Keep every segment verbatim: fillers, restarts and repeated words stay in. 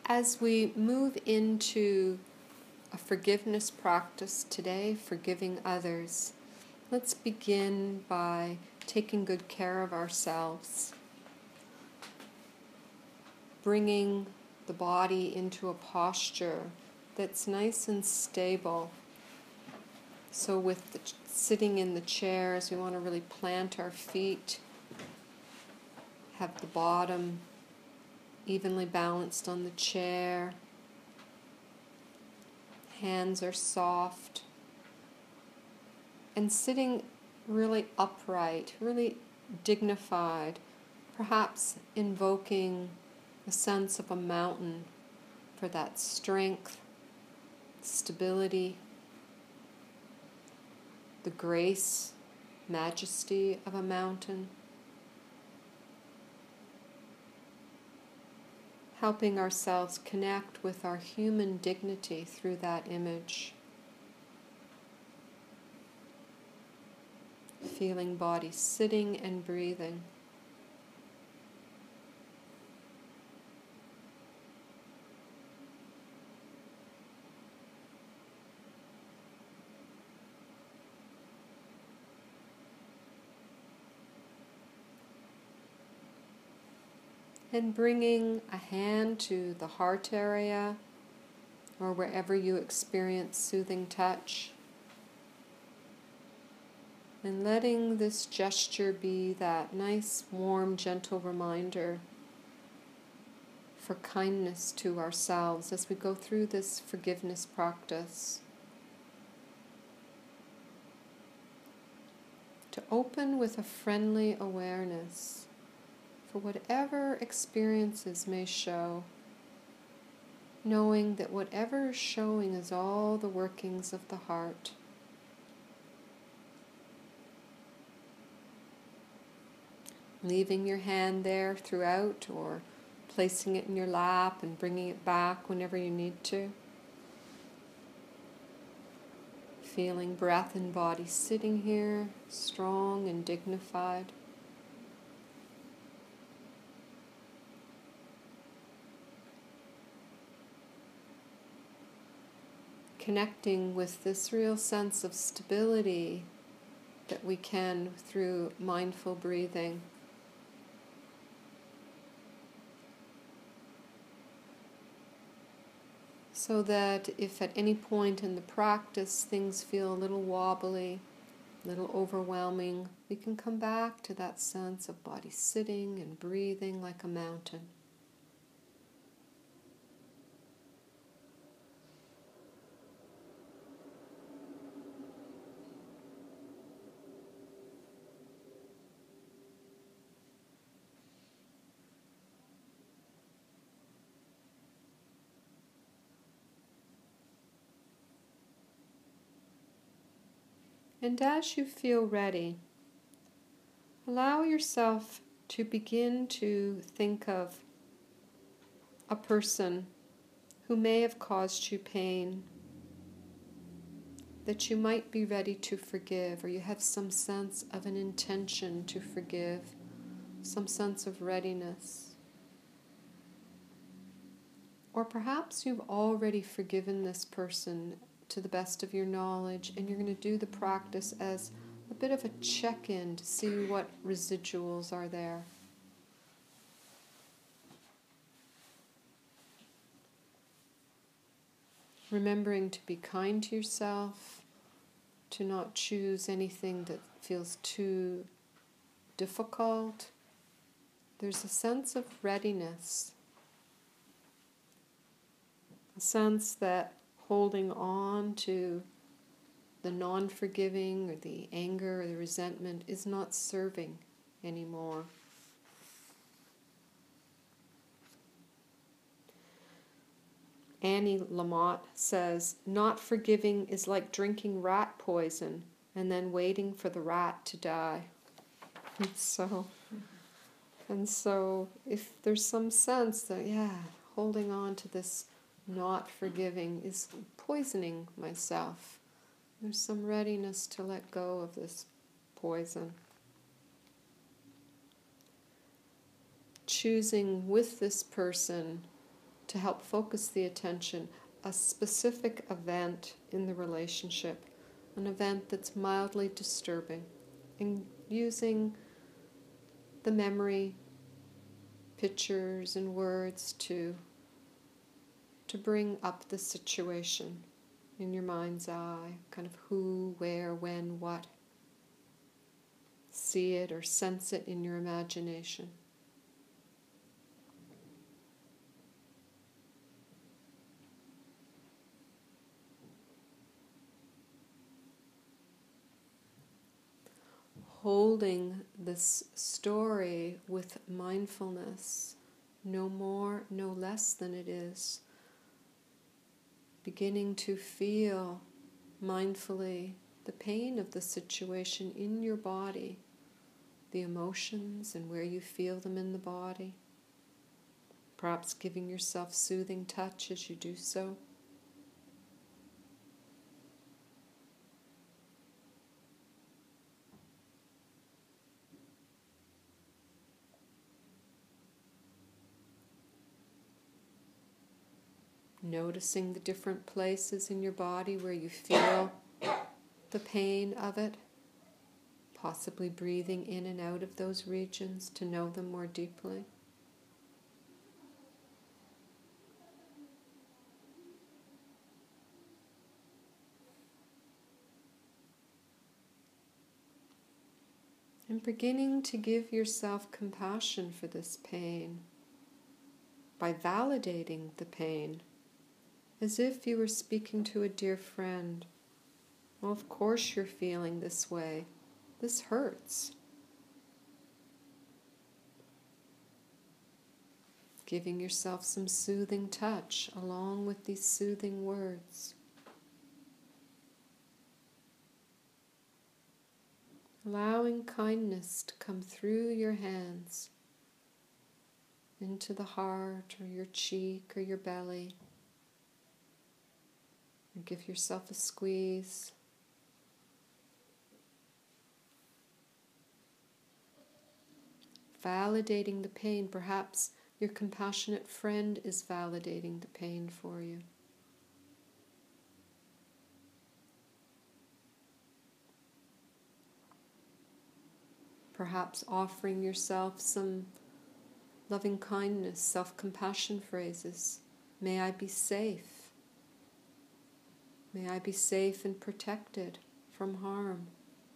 As we move into a forgiveness practice today, forgiving others, let's begin by taking good care of ourselves, bringing the body into a posture that's nice and stable. So with the ch- sitting in the chairs, we want to really plant our feet, have the bottom evenly balanced on the chair. Hands are soft. And sitting really upright, really dignified, perhaps invoking a sense of a mountain for that strength, stability, the grace, majesty of a mountain. Helping ourselves connect with our human dignity through that image. Feeling body sitting and breathing. And bringing a hand to the heart area or wherever you experience soothing touch. And letting this gesture be that nice, warm, gentle reminder for kindness to ourselves as we go through this forgiveness practice. To open with a friendly awareness for whatever experiences may show, knowing that whatever is showing is all the workings of the heart. Leaving your hand there throughout or placing it in your lap and bringing it back whenever you need to. Feeling breath and body sitting here, strong and dignified. Connecting with this real sense of stability that we can through mindful breathing. So that if at any point in the practice things feel a little wobbly, a little overwhelming, we can come back to that sense of body sitting and breathing like a mountain. And as you feel ready, allow yourself to begin to think of a person who may have caused you pain, that you might be ready to forgive, or you have some sense of an intention to forgive, some sense of readiness. Or perhaps you've already forgiven this person to the best of your knowledge, and you're going to do the practice as a bit of a check-in to see what residuals are there. Remembering to be kind to yourself, to not choose anything that feels too difficult. There's a sense of readiness, a sense that holding on to the non-forgiving or the anger or the resentment is not serving anymore. Annie Lamott says, not forgiving is like drinking rat poison and then waiting for the rat to die. And so, and so if there's some sense that, yeah, holding on to this not forgiving is poisoning myself, there's some readiness to let go of this poison. Choosing with this person to help focus the attention, a specific event in the relationship, an event that's mildly disturbing, and using the memory, pictures and words to, to bring up the situation in your mind's eye, kind of who, where, when, what. See it or sense it in your imagination. Holding this story with mindfulness, no more, no less than it is. Beginning to feel mindfully the pain of the situation in your body, the emotions and where you feel them in the body. Perhaps giving yourself soothing touch as you do so. Noticing the different places in your body where you feel the pain of it, possibly breathing in and out of those regions to know them more deeply. And beginning to give yourself compassion for this pain by validating the pain, as if you were speaking to a dear friend. Well, of course you're feeling this way. This hurts. Giving yourself some soothing touch along with these soothing words. Allowing kindness to come through your hands into the heart or your cheek or your belly. And give yourself a squeeze. Validating the pain. Perhaps your compassionate friend is validating the pain for you. Perhaps offering yourself some loving kindness, self-compassion phrases. May I be safe. May I be safe and protected from harm.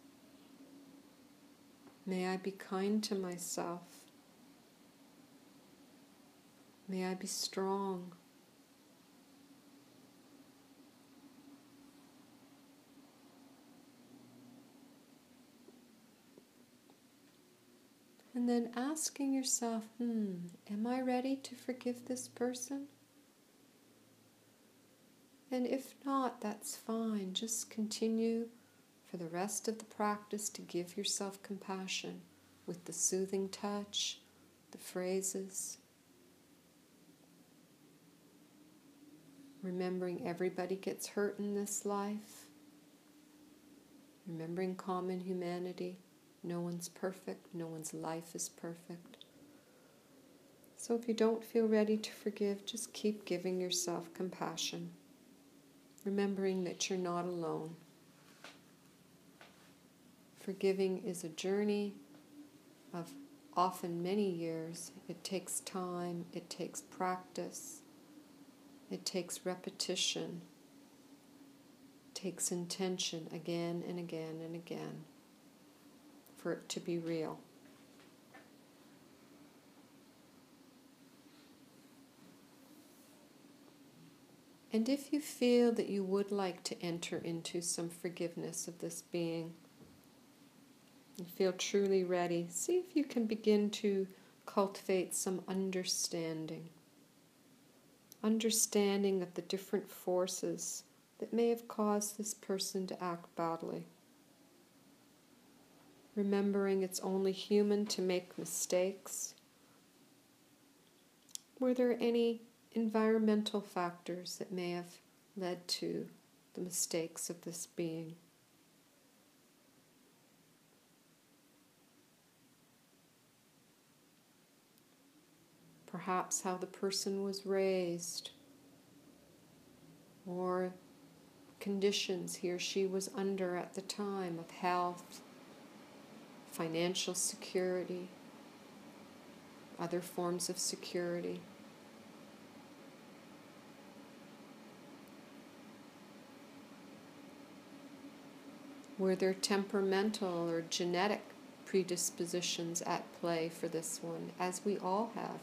May I be kind to myself. May I be strong. And then asking yourself, hmm, am I ready to forgive this person? And if not, that's fine. Just continue for the rest of the practice to give yourself compassion with the soothing touch, the phrases. Remembering everybody gets hurt in this life. Remembering common humanity. No one's perfect. No one's life is perfect. So if you don't feel ready to forgive, just keep giving yourself compassion. Remembering that you're not alone. Forgiving is a journey of often many years. It takes time, it takes practice, it takes repetition, it takes intention again and again and again for it to be real. And if you feel that you would like to enter into some forgiveness of this being, and feel truly ready, see if you can begin to cultivate some understanding. Understanding of the different forces that may have caused this person to act badly. Remembering it's only human to make mistakes. Were there any environmental factors that may have led to the mistakes of this being? perhaps how the person was raised, or conditions he or she was under at the time of health, financial security, other forms of security. Were there temperamental or genetic predispositions at play for this one, as we all have?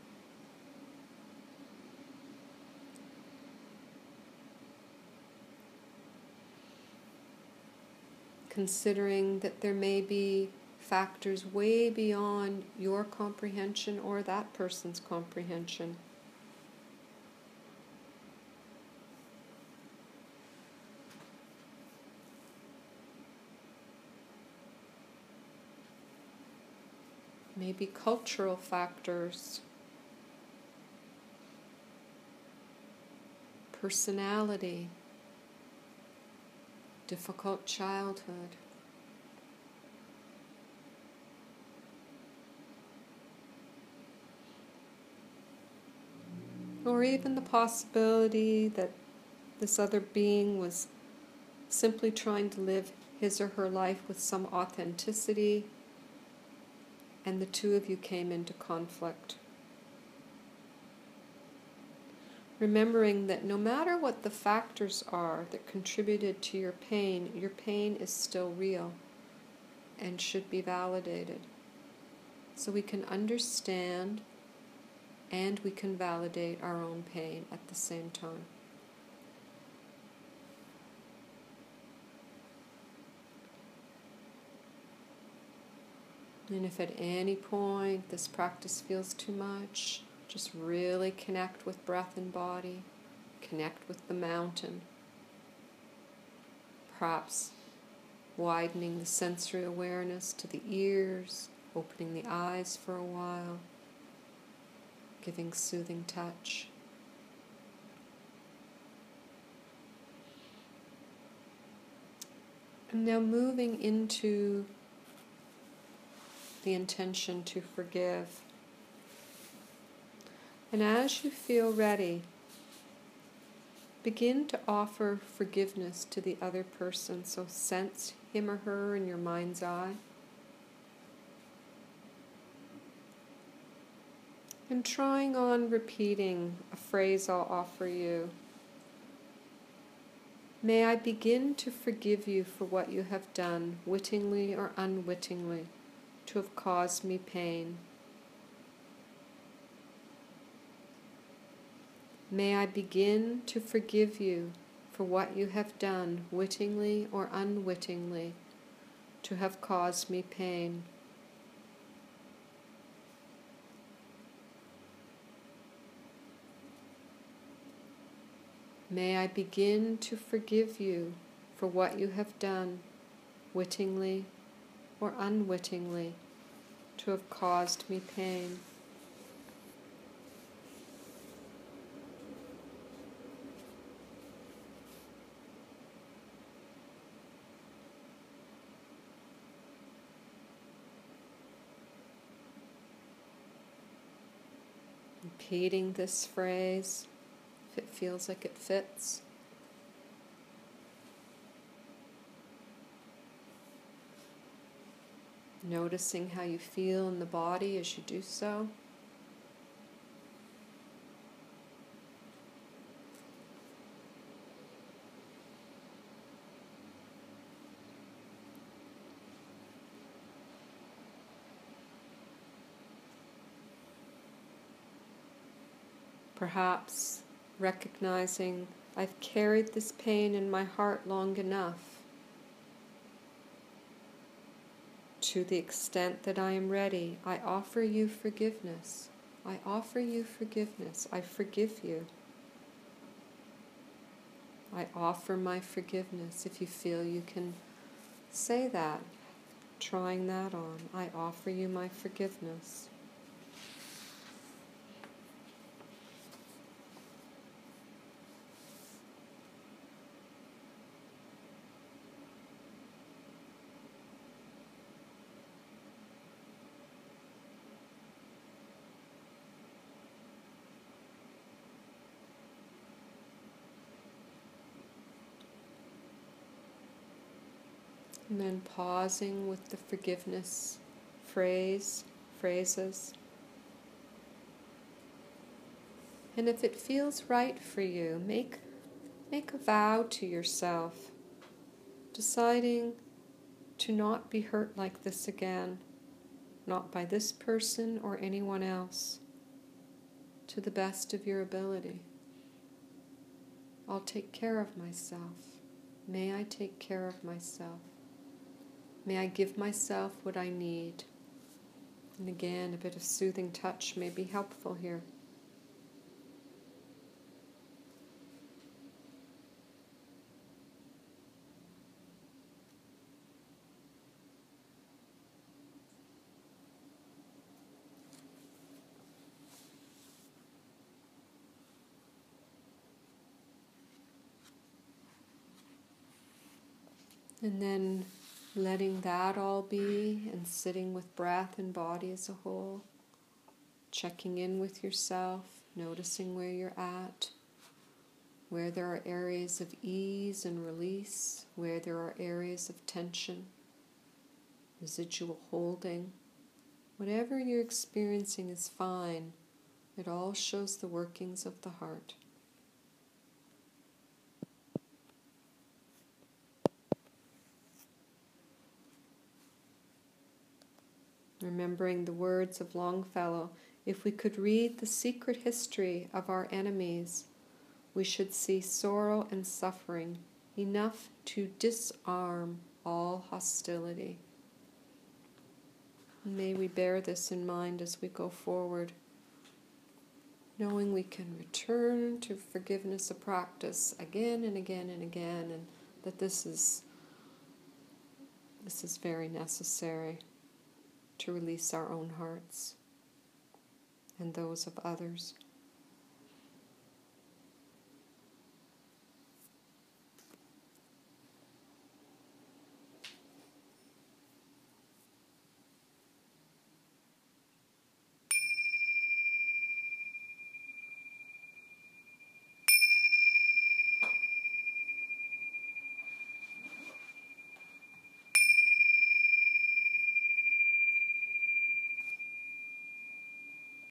Considering that there may be factors way beyond your comprehension or that person's comprehension. Maybe cultural factors, personality, difficult childhood. Or even the possibility that this other being was simply trying to live his or her life with some authenticity, and the two of you came into conflict. Remembering that no matter what the factors are that contributed to your pain, your pain is still real and should be validated. So we can understand and we can validate our own pain at the same time. And if at any point this practice feels too much, just really connect with breath and body, connect with the mountain. Perhaps widening the sensory awareness to the ears, opening the eyes for a while, giving soothing touch. And now moving into the intention to forgive. And as you feel ready, begin to offer forgiveness to the other person. So sense him or her in your mind's eye. And trying on repeating a phrase I'll offer you. May I begin to forgive you for what you have done, wittingly or unwittingly, to have caused me pain. May I begin to forgive you for what you have done, wittingly or unwittingly, to have caused me pain. May I begin to forgive you for what you have done, wittingly or unwittingly, to have caused me pain. Repeating this phrase, if it feels like it fits. Noticing how you feel in the body as you do so. Perhaps recognizing I've carried this pain in my heart long enough. To the extent that I am ready, I offer you forgiveness. I offer you forgiveness. I forgive you. I offer my forgiveness. If you feel you can say that, trying that on. I offer you my forgiveness. And then pausing with the forgiveness phrase, phrases. And if it feels right for you, make, make a vow to yourself, deciding to not be hurt like this again, not by this person or anyone else, to the best of your ability. I'll take care of myself. May I take care of myself. May I give myself what I need. And again, a bit of soothing touch may be helpful here. And then letting that all be and sitting with breath and body as a whole, checking in with yourself, noticing where you're at, where there are areas of ease and release, where there are areas of tension, residual holding. Whatever you're experiencing is fine. It all shows the workings of the heart. Remembering the words of Longfellow, if we could read the secret history of our enemies, we should see sorrow and suffering enough to disarm all hostility. And may we bear this in mind as we go forward, knowing we can return to forgiveness a practice again and again and again, and that this is this is very necessary to release our own hearts and those of others.